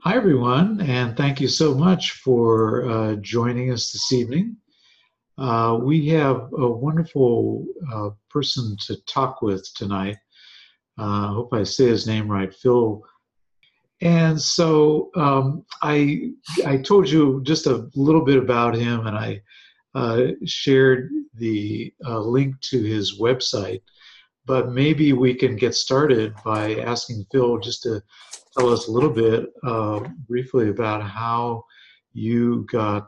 Hi, everyone, and thank you so much for joining us this evening. We have a wonderful person to talk with tonight. I hope I say his name right, Phil. And so I told you just a little bit about him, and I shared the link to his website. But maybe we can get started by asking Phil just to tell us a little bit briefly about how you got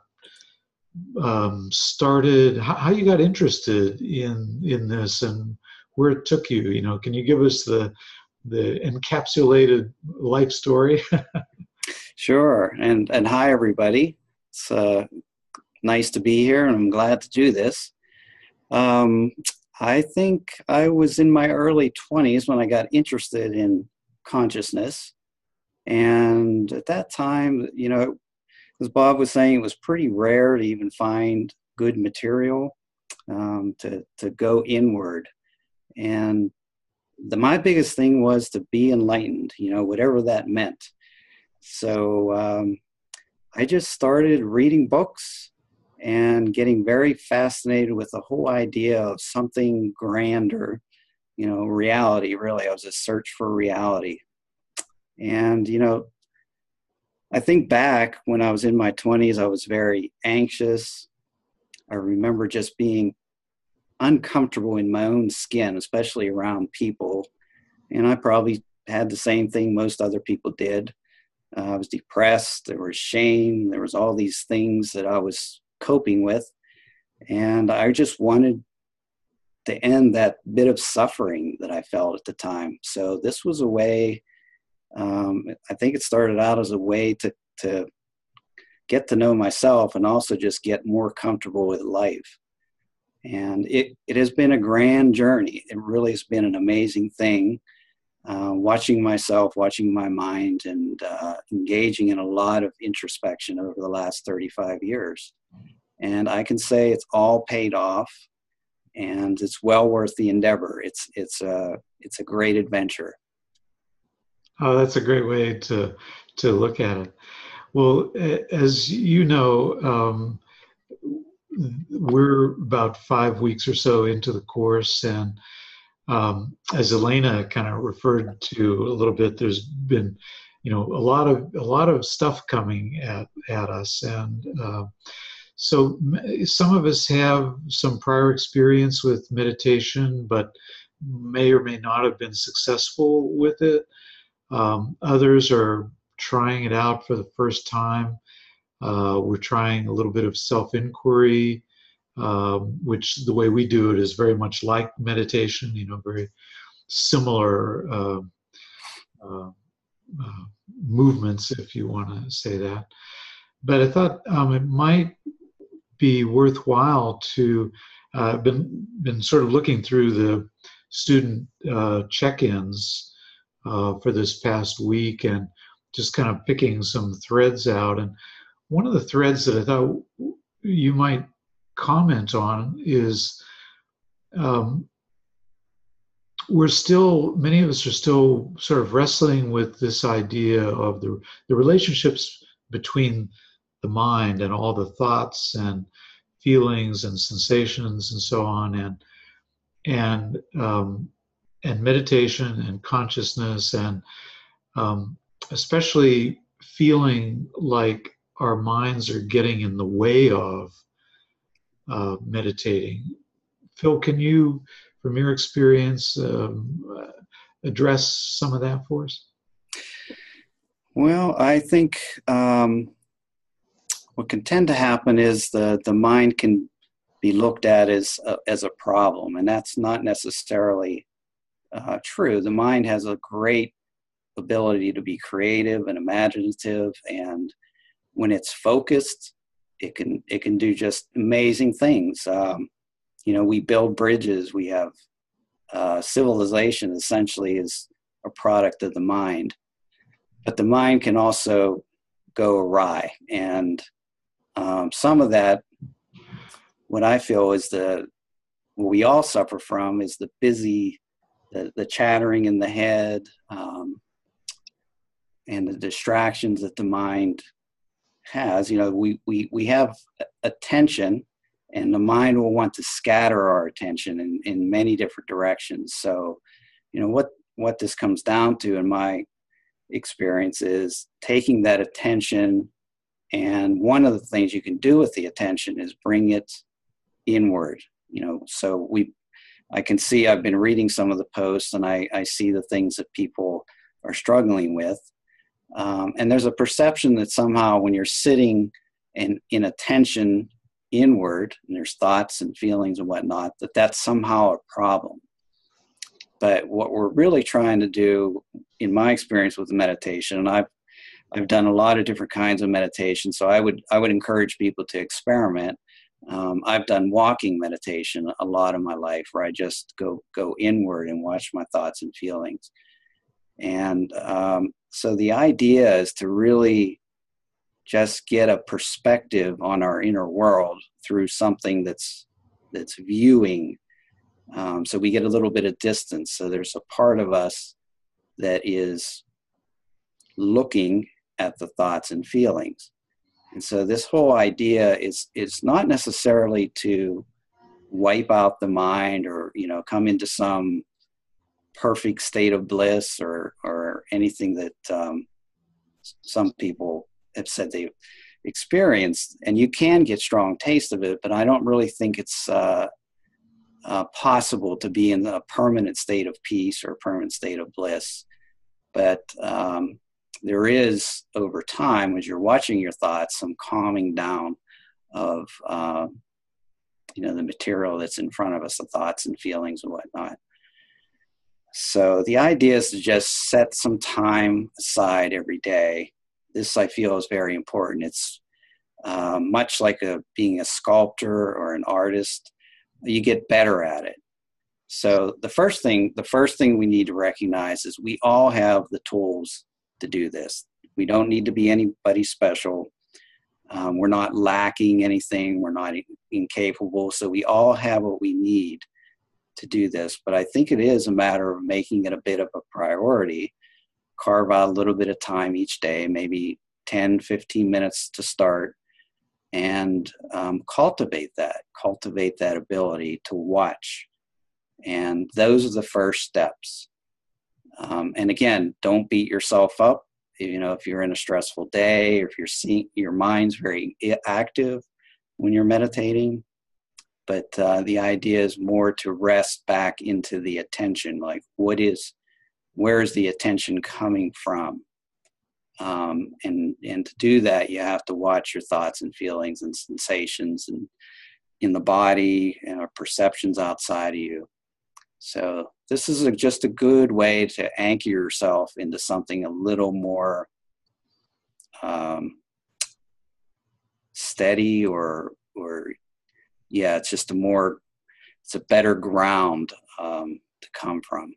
started, how you got interested in this, and where it took you. Can you give us the encapsulated life story? Sure. And hi, everybody. It's nice to be here, and I'm glad to do this. Um, I think I was in my early 20s when I got interested in consciousness. And at that time, as Bob was saying, it was pretty rare to even find good material to go inward. And my biggest thing was to be enlightened, whatever that meant. So I just started reading books and getting very fascinated with the whole idea of something grander, reality, really. I was a search for reality. And, I think back when I was in my 20s, I was very anxious. I remember just being uncomfortable in my own skin, especially around people. And I probably had the same thing most other people did. I was depressed. There was shame. There was all these things that I was coping with. And I just wanted to end that bit of suffering that I felt at the time. So this was a way, I think it started out as a way to get to know myself and also just get more comfortable with life. And it has been a grand journey. It really has been an amazing thing. Watching myself, watching my mind, and engaging in a lot of introspection over the last 35 years. And I can say it's all paid off, and it's well worth the endeavor. It's a great adventure. Oh, that's a great way to look at it. Well, as you know, we're about 5 weeks or so into the course, and as Elena kind of referred to a little bit, there's been, a lot of stuff coming at us, and so some of us have some prior experience with meditation, but may or may not have been successful with it. Others are trying it out for the first time. We're trying a little bit of self inquiry, which the way we do it is very much like meditation, very similar uh, uh, movements, if you want to say that. But I thought it might be worthwhile to been sort of looking through the student check-ins for this past week and just kind of picking some threads out. And one of the threads that I thought you might comment on is um, many of us are still sort of wrestling with this idea of the relationships between the mind and all the thoughts and feelings and sensations and so on, and and meditation and consciousness, and especially feeling like our minds are getting in the way of meditating. Phil, can you, from your experience, address some of that for us? Well, I think what can tend to happen is the mind can be looked at as a problem, and that's not necessarily true. The mind has a great ability to be creative and imaginative, and when it's focused, it can do just amazing things. We build bridges. We have civilization essentially is a product of the mind, but the mind can also go awry, and some of that, what I feel is what we all suffer from is the chattering in the head, and the distractions that the mind has. We have attention, and the mind will want to scatter our attention in many different directions. So, what this comes down to in my experience is taking that attention, and one of the things you can do with the attention is bring it inward. So I can see, I've been reading some of the posts, and I see the things that people are struggling with. And there's a perception that somehow when you're sitting in attention inward, and there's thoughts and feelings and whatnot, that's somehow a problem. But what we're really trying to do, in my experience with meditation, and I've done a lot of different kinds of meditation, so I would encourage people to experiment. I've done walking meditation a lot of my life, where I just go inward and watch my thoughts and feelings. And so the idea is to really just get a perspective on our inner world through something that's viewing. So we get a little bit of distance. So there's a part of us that is looking at the thoughts and feelings. And so this whole idea is not necessarily to wipe out the mind or, come into some perfect state of bliss or anything that some people have said they've experienced. And you can get strong taste of it, but I don't really think it's possible to be in a permanent state of peace or a permanent state of bliss. But there is, over time, as you're watching your thoughts, some calming down of the material that's in front of us, the thoughts and feelings and whatnot. So the idea is to just set some time aside every day. This, I feel, is very important. It's much like being a sculptor or an artist. You get better at it. So the first thing we need to recognize is we all have the tools to do this. We don't need to be anybody special. We're not lacking anything. We're not incapable. So we all have what we need to do this. But I think it is a matter of making it a bit of a priority. Carve out a little bit of time each day, maybe 10, 15 minutes to start, and cultivate that ability to watch. And those are the first steps. And again, don't beat yourself up. If you're in a stressful day, or if you're seeing your mind's very active when you're meditating. But the idea is more to rest back into the attention, like where is the attention coming from? And to do that, you have to watch your thoughts and feelings and sensations and in the body and our perceptions outside of you. So this is just a good way to anchor yourself into something a little more steady, or it's just it's a better ground to come from.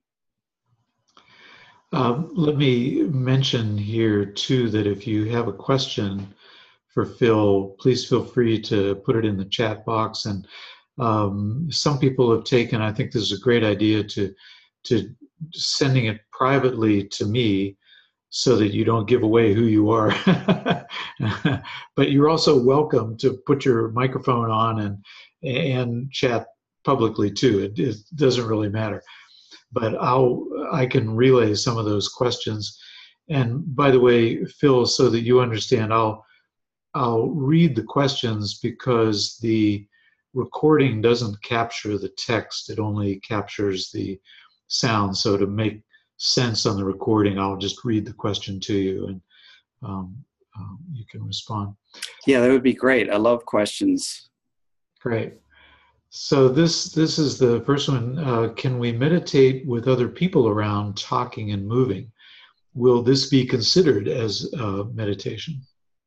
Let me mention here too that if you have a question for Phil, please feel free to put it in the chat box. And some people have taken, I think this is a great idea, to sending it privately to me so that you don't give away who you are. But you're also welcome to put your microphone on and chat publicly too. It doesn't really matter. But I can relay some of those questions. And by the way, Phil, so that you understand, I'll read the questions because the recording doesn't capture the text. It only captures the sound. So to make sense on the recording, I'll just read the question to you, and you can respond. Yeah, that would be great. I love questions. Great. So this is the first one. Can we meditate with other people around, talking and moving? Will this be considered as meditation?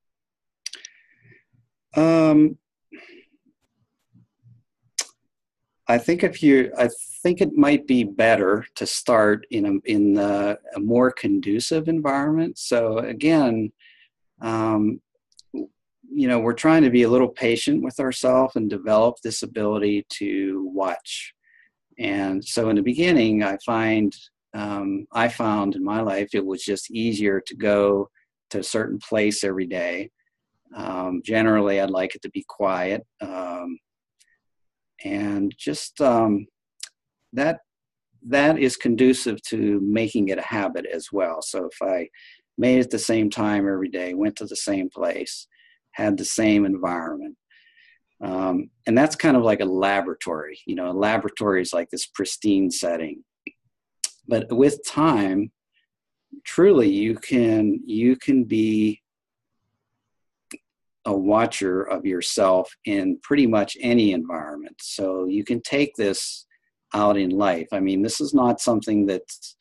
I think it might be better to start in a more conducive environment. So again, we're trying to be a little patient with ourselves and develop this ability to watch. And so in the beginning, I find I found in my life it was just easier to go to a certain place every day. Generally, I'd like it to be quiet, and just that is conducive to making it a habit as well. So if I made it the same time every day, went to the same place, had the same environment, and that's kind of like a laboratory. You know, a laboratory is like this pristine setting. But with time, truly, you can be a watcher of yourself in pretty much any environment. So you can take this out in life. I mean, this is not something that's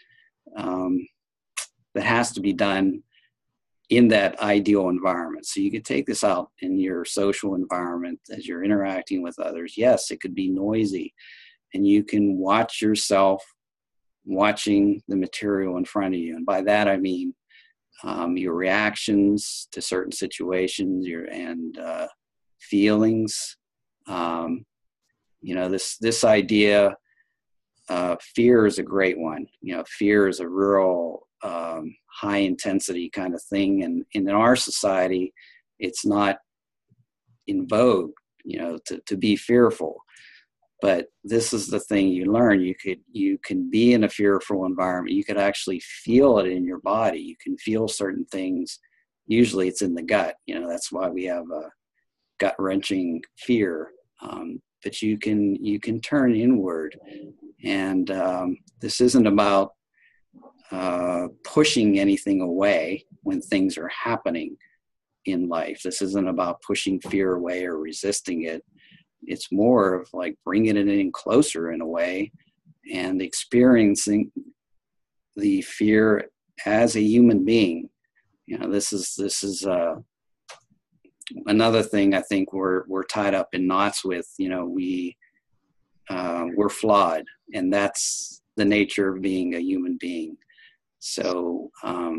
that has to be done in that ideal environment. So you could take this out in your social environment as you're interacting with others. Yes, it could be noisy, and you can watch yourself watching the material in front of you. And by that, I mean your reactions to certain situations, and feelings. You know, this idea, fear is a great one. You know, fear is a real high intensity kind of thing, and in our society, it's not in vogue, you know, to be fearful. But this is the thing you learn. You can be in a fearful environment. You could actually feel it in your body. You can feel certain things. Usually it's in the gut. You know, that's why we have a gut-wrenching fear. But you can turn inward. And this isn't about pushing anything away when things are happening in life. This isn't about pushing fear away or resisting it. It's more of like bringing it in closer in a way and experiencing the fear as a human being. You know, this is another thing I think we're tied up in knots with. You know, we're flawed, and that's the nature of being a human being. So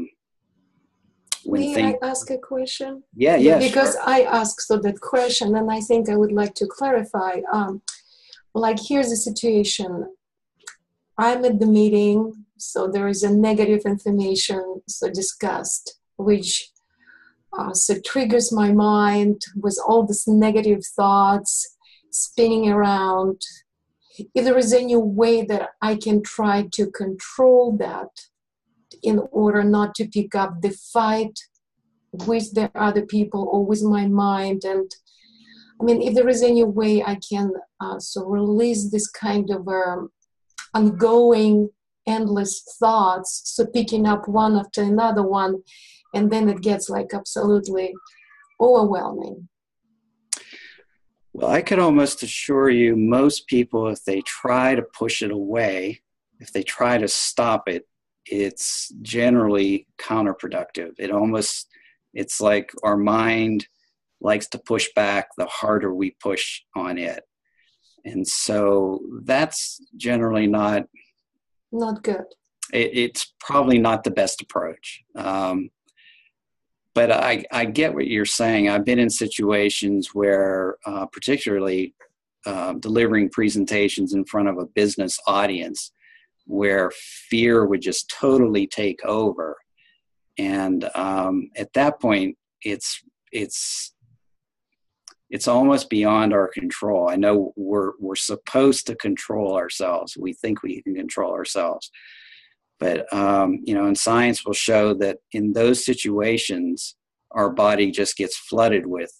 May I ask a question? Yeah, because sure. I asked so that question, and I think I would like to clarify. Like, here's the situation. I'm at the meeting, so there is a negative information so discussed, which so triggers my mind with all these negative thoughts spinning around. If there is any way that I can try to control that in order not to pick up the fight with the other people or with my mind, and I mean, if there is any way I can so release this kind of ongoing, endless thoughts, so picking up one after another one, and then it gets like absolutely overwhelming. Well, I could almost assure you most people, if they try to push it away, if they try to stop it, it's generally counterproductive. It's like our mind likes to push back the harder we push on it. And so that's generally not good. It's probably not the best approach. But I get what you're saying. I've been in situations where, particularly delivering presentations in front of a business audience, where fear would just totally take over. And at that point, it's almost beyond our control. I know we're supposed to control ourselves. We think we can control ourselves. But, you know, and science will show that in those situations, our body just gets flooded with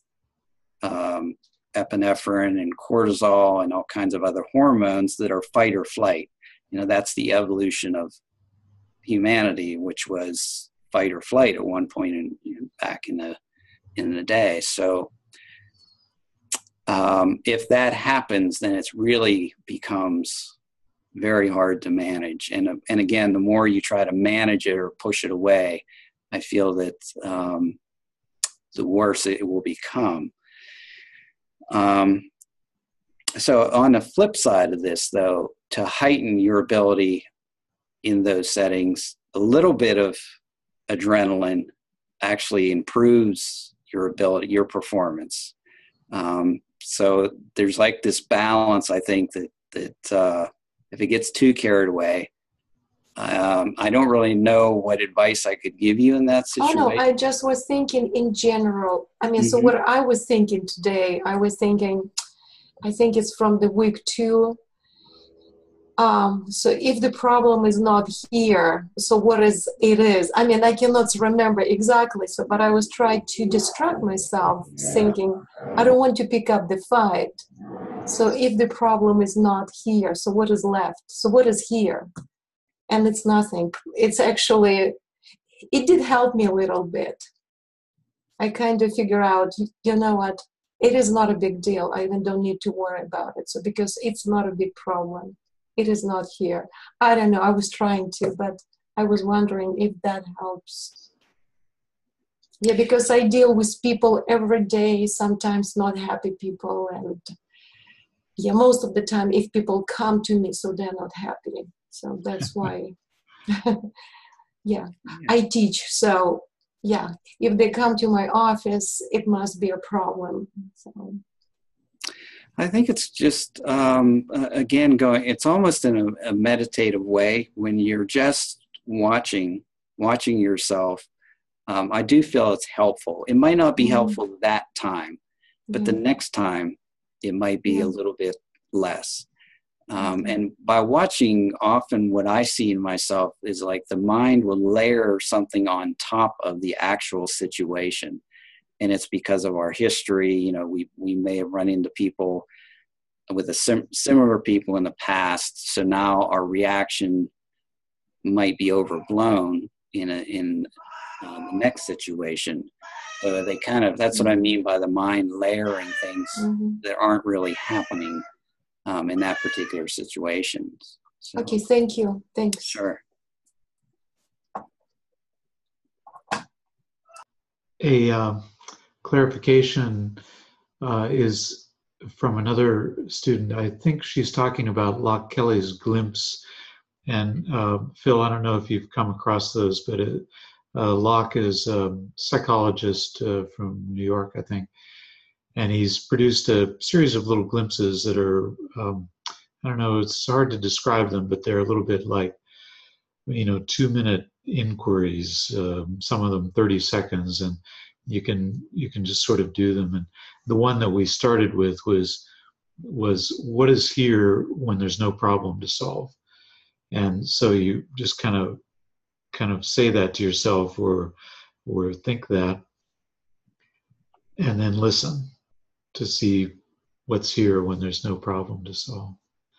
epinephrine and cortisol and all kinds of other hormones that are fight or flight. You know, that's the evolution of humanity, which was fight or flight at one point back in the day. So if that happens, then it really becomes very hard to manage. And again, the more you try to manage it or push it away, I feel that the worse it will become. So on the flip side of this, though, to heighten your ability in those settings, a little bit of adrenaline actually improves your ability, your performance. So there's like this balance, I think, that if it gets too carried away, I don't really know what advice I could give you in that Oh situation. no, I just was thinking in general. I mean, so Mhm. what I was thinking today, I was thinking, I think it's from the week 2. So if the problem is not here, so what is it is? I mean, I cannot remember exactly. So, but I was trying to distract myself, thinking I don't want to pick up the fight. So if the problem is not here, so what is left? So what is here? And it's nothing. It's actually, it did help me a little bit. I kind of figure out, you know what? It is not a big deal. I even don't need to worry about it. So because it's not a big problem. It is not here. I don't know. I was trying to, but I was wondering if that helps. Yeah, because I deal with people every day, sometimes not happy people. And yeah, most of the time, if people come to me, so they're not happy. So that's why, yeah, I teach. So yeah, if they come to my office, it must be a problem. So. I think it's just, again, it's almost in a meditative way when you're just watching yourself. I do feel it's helpful. It might not be helpful that time, but the next time it might be a little bit less. And by watching, often what I see in myself is like the mind will layer something on top of the actual situation. And it's because of our history. You know, we may have run into people with similar people in the past. So now our reaction might be overblown in the next situation. So they kind of, that's what I mean by the mind layering things that aren't really happening in that particular situation. So, okay, thank you. Thanks. Sure. A clarification is from another student. I think she's talking about Locke Kelly's glimpse. And Phil, I don't know if you've come across those, but Locke is a psychologist from New York, I think. And he's produced a series of little glimpses that are, I don't know, it's hard to describe them, but they're a little bit like, 2-minute inquiries, some of them 30 seconds, and you can just sort of do them. And the one that we started with was what is here when there's no problem to solve. And so you just kind of say that to yourself or think that, and then listen to see what's here when there's no problem to solve.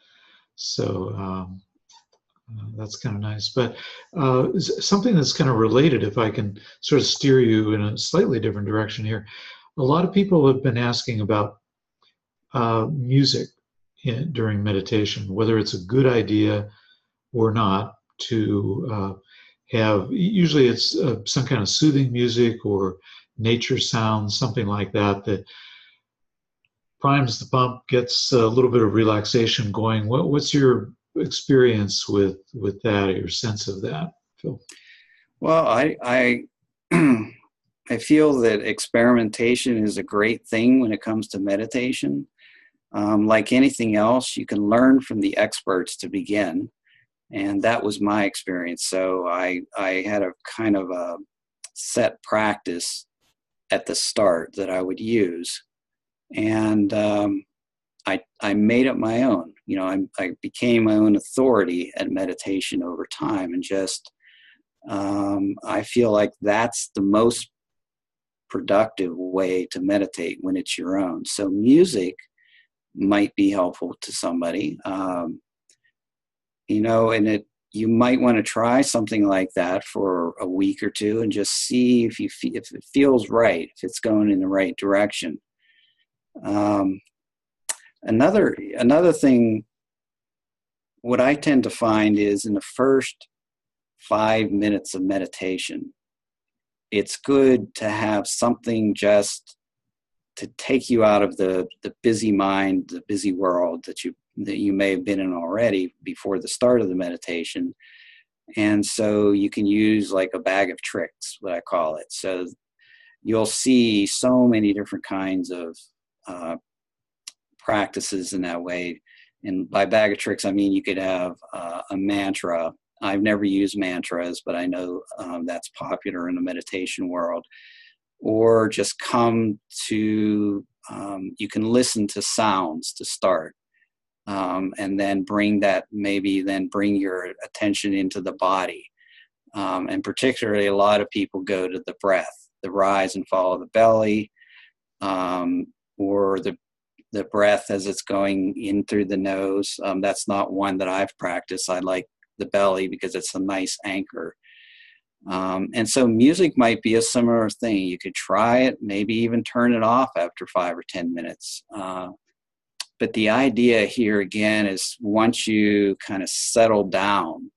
So that's kind of nice. But something that's kind of related, if I can sort of steer you in a slightly different direction here. A lot of people have been asking about music during meditation, whether it's a good idea or not to have, usually it's some kind of soothing music or nature sounds, something like that, that primes the pump, gets a little bit of relaxation going. What's your experience with that, or your sense of that, Phil? Well, I I feel that experimentation is a great thing when it comes to meditation. Like anything else, you can learn from the experts to begin. And that was my experience. So I had a kind of a set practice at the start that I would use. And I made it my own. I became my own authority at meditation over time. And just, I feel like that's the most productive way to meditate when it's your own. So music might be helpful to somebody. And you might want to try something like that for a week or two and just see if it feels right, if it's going in the right direction. Another thing, what I tend to find is in the first 5 minutes of meditation, it's good to have something just to take you out of the busy mind, the busy world that you may have been in already before the start of the meditation. And so you can use like a bag of tricks, what I call it. So you'll see so many different kinds of practices in that way. And by bag of tricks, I mean you could have a mantra, I've never used mantras, but I know that's popular in the meditation world. Or just come to, you can listen to sounds to start. And then bring your attention into the body. And particularly a lot of people go to the breath, the rise and fall of the belly, or the breath as it's going in through the nose. That's not one that I've practiced. I like the belly because it's a nice anchor. And so music might be a similar thing. You could try it, maybe even turn it off after 5 or 10 minutes. But the idea here again is once you kind of settle down,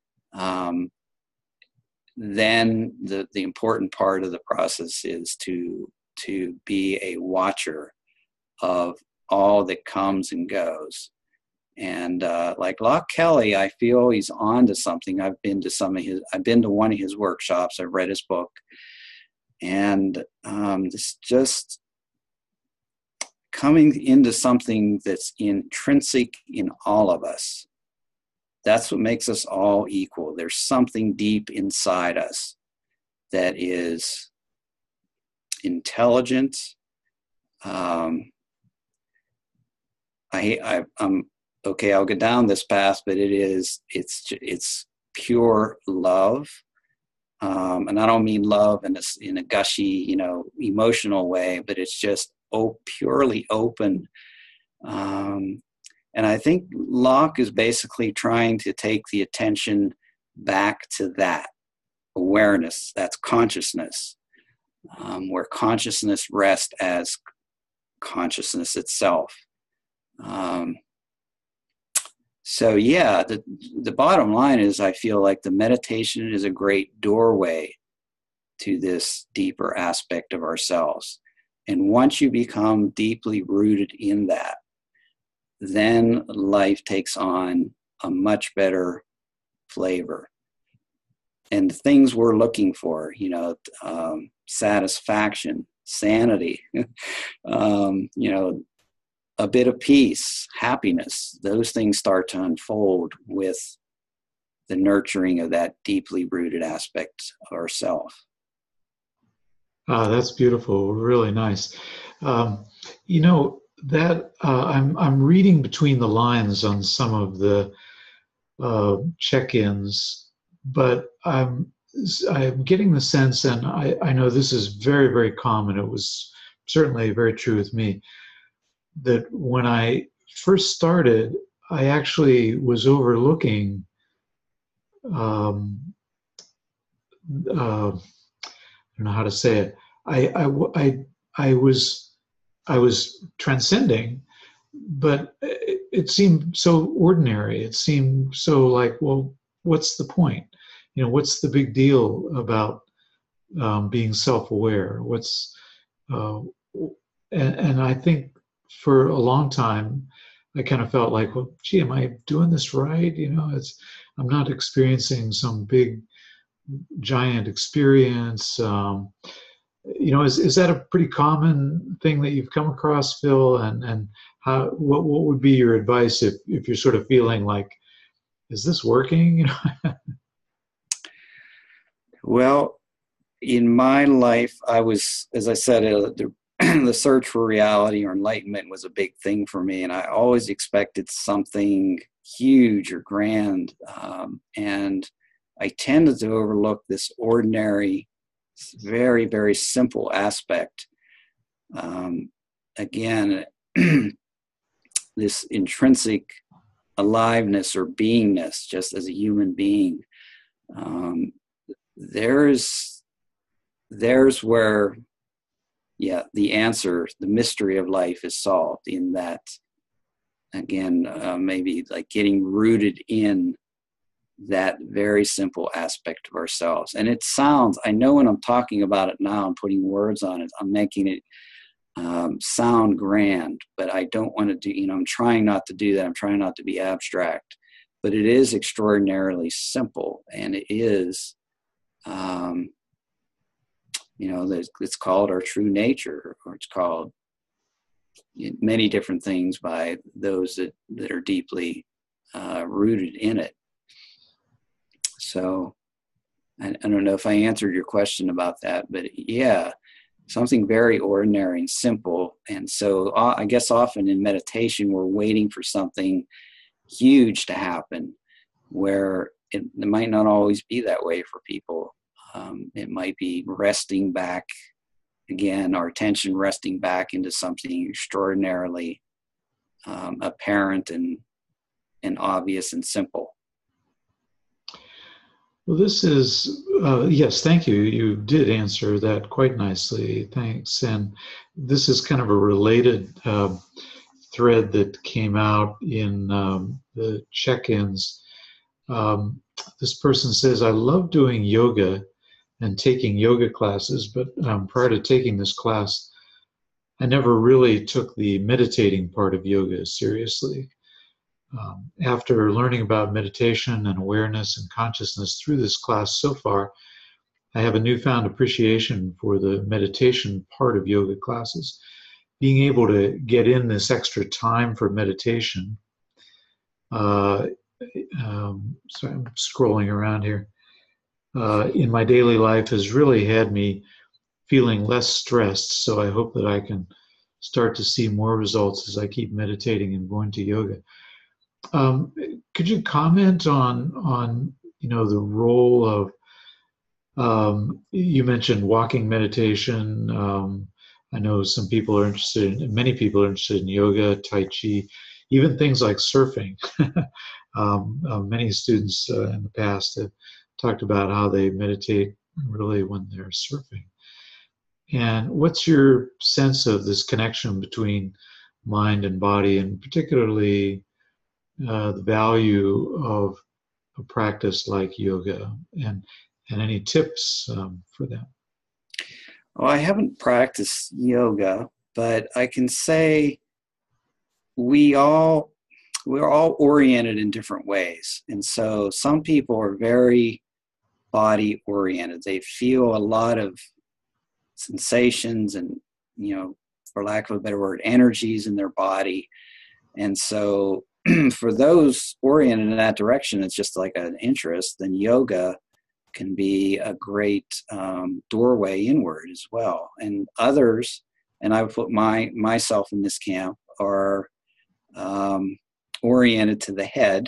then the important part of the process is to be a watcher of all that comes and goes. And like Locke Kelly, I feel he's on to something. I've been to one of his workshops. I've read his book, and it's just coming into something that's intrinsic in all of us. That's what makes us all equal. There's something deep inside us that is intelligent. I'm okay, I'll go down this path, but it's pure love. And I don't mean love in a gushy, emotional way, but it's just purely open. And I think Locke is basically trying to take the attention back to that awareness, that's consciousness, where consciousness rests as consciousness itself. So yeah, the bottom line is I feel like the meditation is a great doorway to this deeper aspect of ourselves. And once you become deeply rooted in that, then life takes on a much better flavor. And the things we're looking for, satisfaction, sanity, a bit of peace, happiness, those things start to unfold with the nurturing of that deeply rooted aspect of ourself. That's beautiful. Really nice. I'm reading between the lines on some of the check-ins, but I'm getting the sense, and I know this is very, very common. It was certainly very true with me, that when I first started, I actually was overlooking I don't know how to say it. I was transcending, but it seemed so ordinary. It seemed so like, well, what's the point? What's the big deal about being self-aware? And I think for a long time, I kind of felt like, well, gee, am I doing this right? I'm not experiencing some big, giant experience. Is that a pretty common thing that you've come across, Phil? And what would be your advice if you're sort of feeling like, is this working? Well, in my life, I was, as I said, the search for reality or enlightenment was a big thing for me, and I always expected something huge or grand, and I tended to overlook this ordinary, very, very simple aspect. Again, this intrinsic aliveness or beingness, just as a human being. There's where, the answer, the mystery of life is solved in that, again, maybe like getting rooted in that very simple aspect of ourselves. And it sounds, I know when I'm talking about it now, I'm putting words on it, I'm making it sound grand, but I don't want to do, I'm trying not to do that. I'm trying not to be abstract, but it is extraordinarily simple. And it is, it's called our true nature, or it's called many different things by those that are deeply rooted in it. So I don't know if I answered your question about that, but yeah, something very ordinary and simple. And so I guess often in meditation, we're waiting for something huge to happen, where it might not always be that way for people. It might be resting back, again, our attention resting back into something extraordinarily apparent and obvious and simple. Well, this is, yes, thank you. You did answer that quite nicely. Thanks. And this is kind of a related thread that came out in the check-ins. This person says, I love doing yoga and taking yoga classes, but prior to taking this class, I never really took the meditating part of yoga seriously. After learning about meditation and awareness and consciousness through this class so far, I have a newfound appreciation for the meditation part of yoga classes. Being able to get in this extra time for meditation. So I'm scrolling around here. In my daily life has really had me feeling less stressed. So I hope that I can start to see more results as I keep meditating and going to yoga. Could you comment on the role of you mentioned walking meditation. I know some people are interested in, many people are interested in yoga, Tai Chi, even things like surfing. Many students in the past have talked about how they meditate really when they're surfing. And what's your sense of this connection between mind and body, and particularly the value of a practice like yoga, and any tips for them? Well, I haven't practiced yoga, but I can say we're all oriented in different ways. And so some people are very body oriented. They feel a lot of sensations and, for lack of a better word, energies in their body. And so for those oriented in that direction, it's just like an interest, then yoga can be a great doorway inward as well. And others, and I would put myself in this camp, are oriented to the head.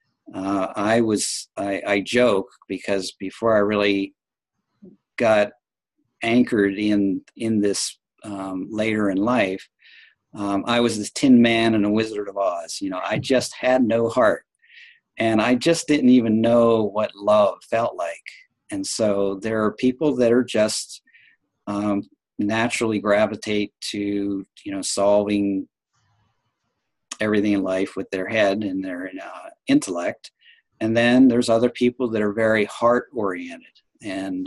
I joke because before I really got anchored in this later in life, I was this Tin Man and a Wizard of Oz. I just had no heart. And I just didn't even know what love felt like. And so there are people that are just naturally gravitate to, solving everything in life with their head and their intellect. And then there's other people that are very heart oriented, and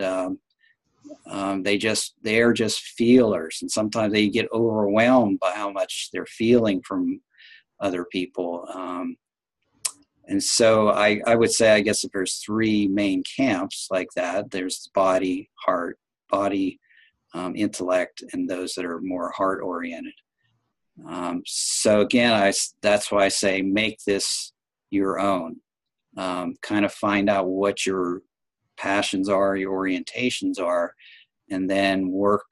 they are just feelers. And sometimes they get overwhelmed by how much they're feeling from other people. And so I would say, I guess if there's three main camps like that, there's body, heart, intellect, and those that are more heart oriented. So again, that's why I say make this your own. Kind of find out what your passions are, your orientations are, and then work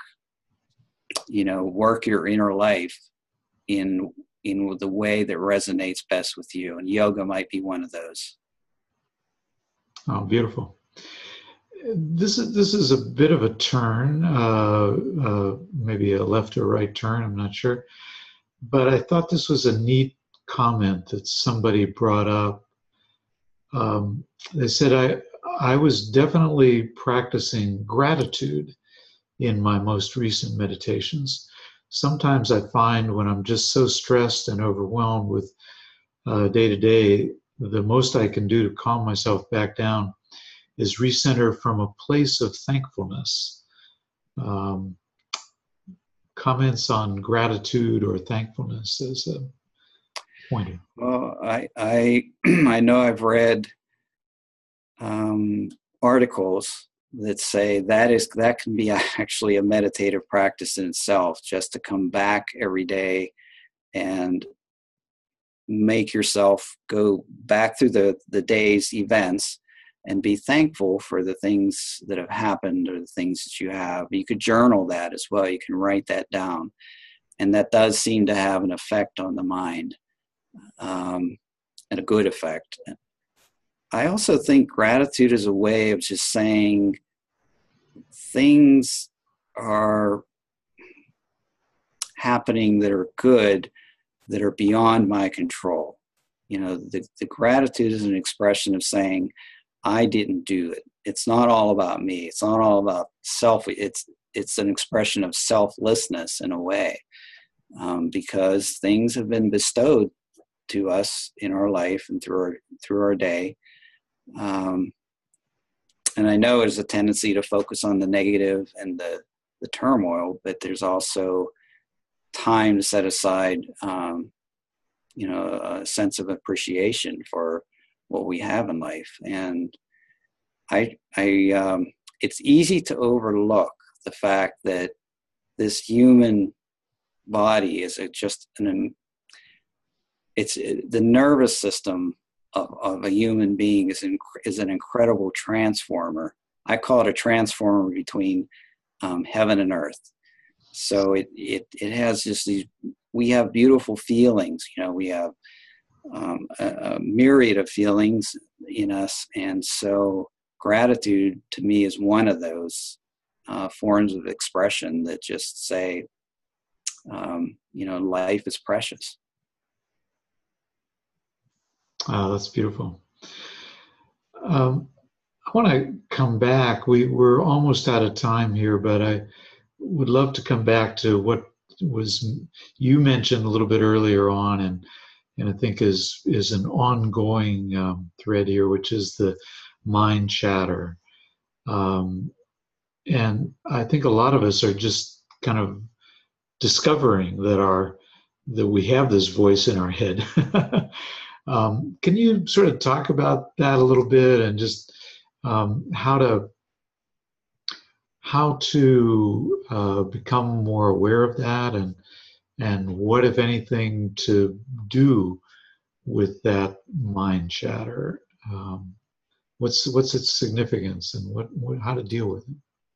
your inner life in the way that resonates best with you. And yoga might be one of those. Oh, beautiful. This is a bit of a turn, maybe a left or right turn, I'm not sure. But I thought this was a neat comment that somebody brought up. They said, I was definitely practicing gratitude in my most recent meditations. Sometimes I find when I'm just so stressed and overwhelmed with day to day, the most I can do to calm myself back down is recenter from a place of thankfulness. Comments on gratitude or thankfulness as a pointer? Well, I know I've read articles that say that can be actually a meditative practice in itself, just to come back every day and make yourself go back through the day's events and be thankful for the things that have happened or the things that you have. You could journal that as well. You can write that down. And that does seem to have an effect on the mind, and a good effect. I also think gratitude is a way of just saying things are happening that are good, that are beyond my control. You know, the gratitude is an expression of saying, I didn't do it. It's not all about me. It's not all about self. It's an expression of selflessness in a way, because things have been bestowed to us in our life and through our day. And I know there's a tendency to focus on the negative and the turmoil, but there's also time to set aside, a sense of appreciation for what we have in life. And it's easy to overlook the fact that this human body is the nervous system of a human being is an incredible transformer. I call it a transformer between heaven and earth. So it has just these. We have beautiful feelings. You know, we have a myriad of feelings in us, and so gratitude to me is one of those forms of expression that just say, life is precious. Oh, that's beautiful. I want to come back. We're almost out of time here, but I would love to come back to what you mentioned a little bit earlier on, and I think is an ongoing thread here, which is the mind chatter. And I think a lot of us are just kind of discovering that we have this voice in our head. Can you sort of talk about that a little bit, and just how to become more aware of that, and what, if anything, to do with that mind chatter? What's its significance, and how to deal with it?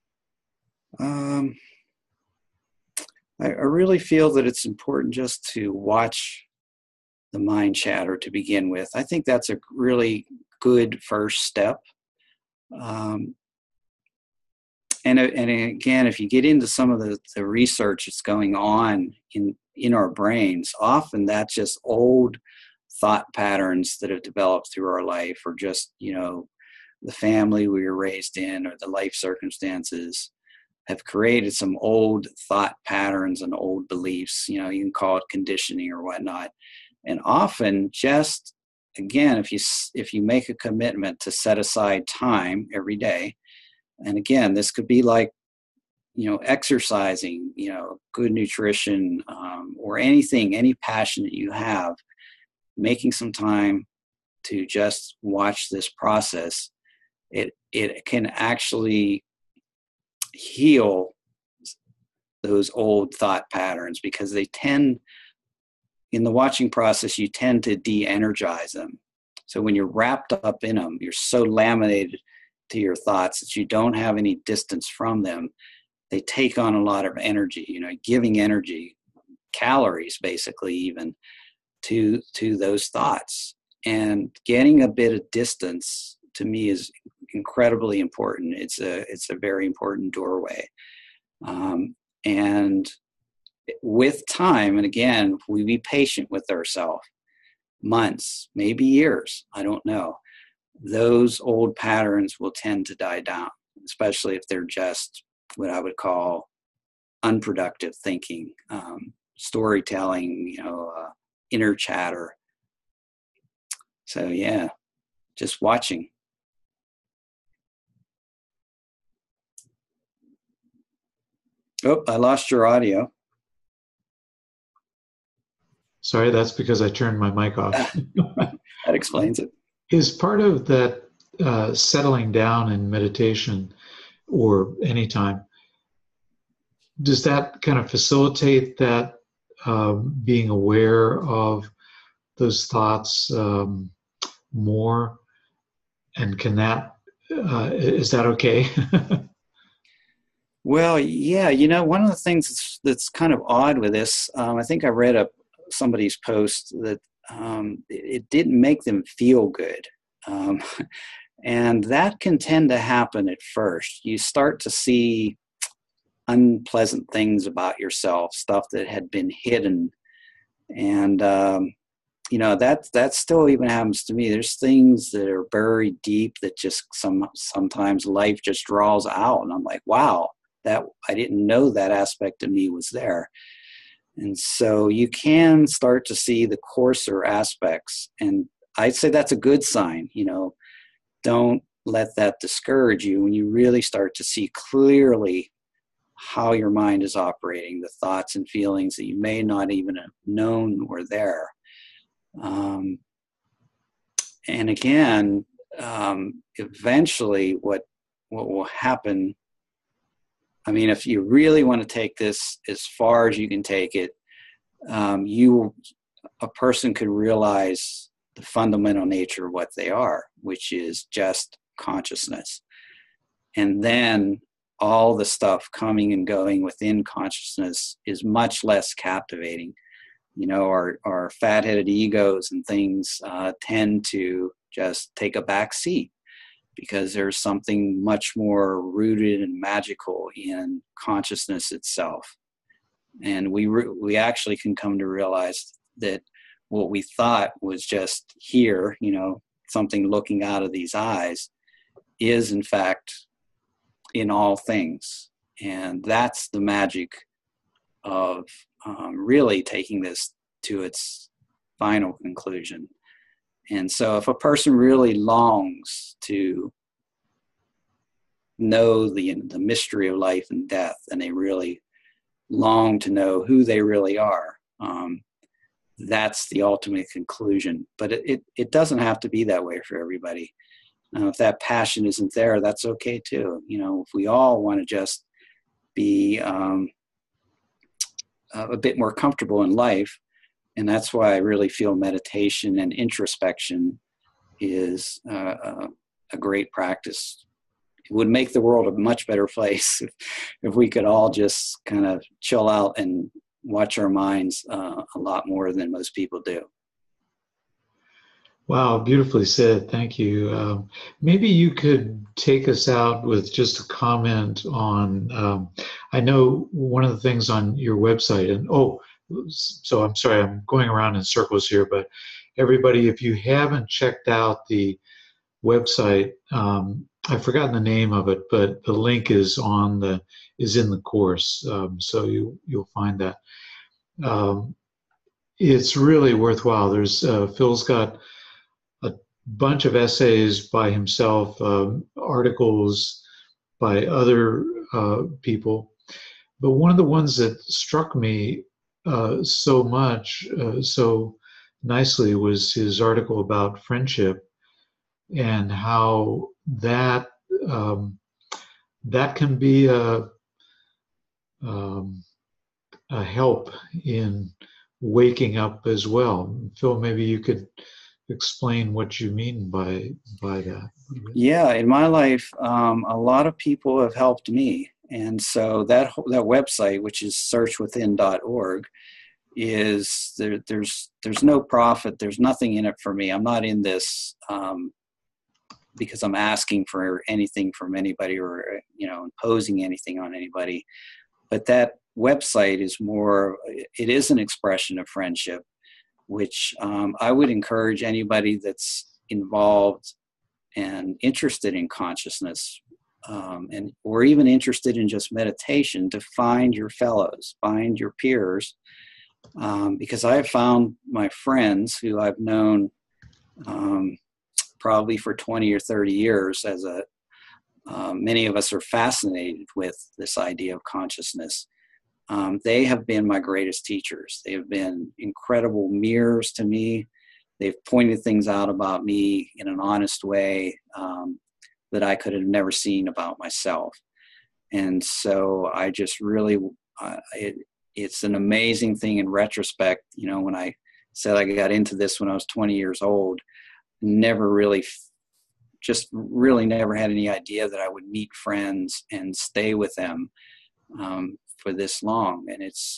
I really feel that it's important just to watch the mind chatter to begin with. I think that's a really good first step. And again, if you get into some of the research that's going on in our brains, often that's just old thought patterns that have developed through our life, or just, the family we were raised in, or the life circumstances have created some old thought patterns and old beliefs. You can call it conditioning or whatnot. And often, just again, if you make a commitment to set aside time every day, and again, this could be like, exercising, good nutrition, or anything, any passion that you have, making some time to just watch this process, it can actually heal those old thought patterns, because they tend, in the watching process, you tend to de-energize them. So when you're wrapped up in them, you're so laminated to your thoughts that you don't have any distance from them. They take on a lot of energy, giving energy, calories basically, even to those thoughts. And getting a bit of distance, to me, is incredibly important. It's a very important doorway. And with time, and again, we be patient with ourselves, months, maybe years, I don't know, those old patterns will tend to die down, especially if they're just what I would call unproductive thinking, storytelling, inner chatter. So yeah, just watching. Oh, I lost your audio. Sorry, that's because I turned my mic off. That explains it. Is part of that settling down in meditation, or any time, does that kind of facilitate that being aware of those thoughts more? And can that is that okay? Well, yeah, one of the things that's kind of odd with this, I think I read somebody's post that it didn't make them feel good. Um, and that can tend to happen at first. You start to see unpleasant things about yourself, stuff that had been hidden. And, that still even happens to me. There's things that are buried deep that just sometimes life just draws out. And I'm like, wow, that I didn't know that aspect of me was there. And so you can start to see the coarser aspects. And I'd say that's a good sign. Don't let that discourage you when you really start to see clearly how your mind is operating, the thoughts and feelings that you may not even have known were there. And again, eventually what will happen, I mean, if you really want to take this as far as you can take it, a person could realize the fundamental nature of what they are, which is just consciousness. And then all the stuff coming and going within consciousness is much less captivating. Our fat-headed egos and things tend to just take a back seat because there's something much more rooted and magical in consciousness itself. And we actually can come to realize that what we thought was just here, something looking out of these eyes, is in fact in all things. And that's the magic of really taking this to its final conclusion. And so if a person really longs to know the mystery of life and death, and they really long to know who they really are, that's the ultimate conclusion. But it doesn't have to be that way for everybody. If that passion isn't there, that's okay too. If we all want to just be a bit more comfortable in life, and that's why I really feel meditation and introspection is a great practice. It would make the world a much better place if we could all just kind of chill out and watch our minds a lot more than most people do. Wow, beautifully said. Thank you. Maybe you could take us out with just a comment on, I know one of the things on your website, so I'm sorry, I'm going around in circles here, but everybody, if you haven't checked out the website, I've forgotten the name of it, but the link is in the course, so you'll find that. It's really worthwhile. There's Phil's got a bunch of essays by himself, articles by other people, but one of the ones that struck me so much, so nicely, was his article about friendship and how that can be a help in waking up as well. Phil, maybe you could explain what you mean by that. Yeah, in my life, a lot of people have helped me. And so that website, which is searchwithin.org, is there's no profit. There's nothing in it for me. I'm not in this because I'm asking for anything from anybody or imposing anything on anybody. But that website is it is an expression of friendship, which I would encourage anybody that's involved and interested in consciousness, or even interested in just meditation, to find your fellows, find your peers, because I have found my friends who I've known probably for 20 or 30 years. Many of us are fascinated with this idea of consciousness. They have been my greatest teachers. They have been incredible mirrors to me. They've pointed things out about me in an honest way that I could have never seen about myself. And so I just really, it's an amazing thing in retrospect. When I said I got into this when I was 20 years old, never really just really never had any idea that I would meet friends and stay with them for this long. And it's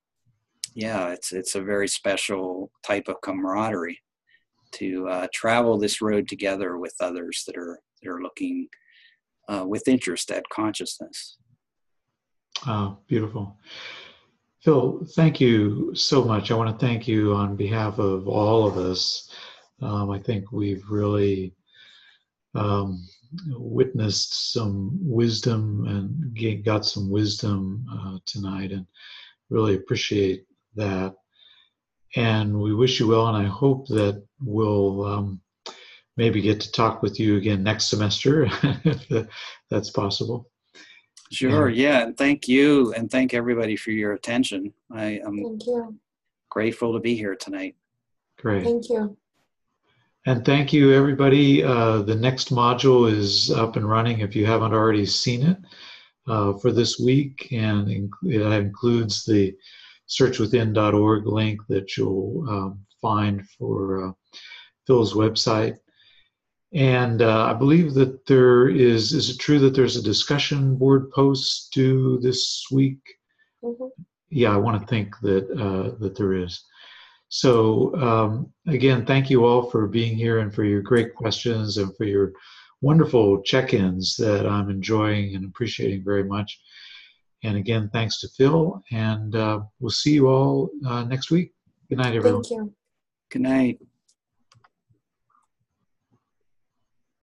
a very special type of camaraderie to travel this road together with others that are looking with interest at consciousness. Oh, beautiful. Phil, thank you so much. I want to thank you on behalf of all of us. I think we've really witnessed some wisdom and got some wisdom tonight, and really appreciate that. And we wish you well, and I hope that we'll maybe get to talk with you again next semester, if that's possible. Sure, yeah, and thank you, and thank everybody for your attention. I'm Thank you. grateful to be here tonight. Great. Thank you. And thank you, everybody. The next module is up and running if you haven't already seen it for this week, and it includes the searchwithin.org link that you'll find for Phil's website. And I believe that is it true that there's a discussion board post due this week? Mm-hmm. Yeah, I want to think that there is. So again, thank you all for being here and for your great questions and for your wonderful check-ins that I'm enjoying and appreciating very much. And again, thanks to Phil, and we'll see you all next week. Good night, everyone. Thank you. Good night.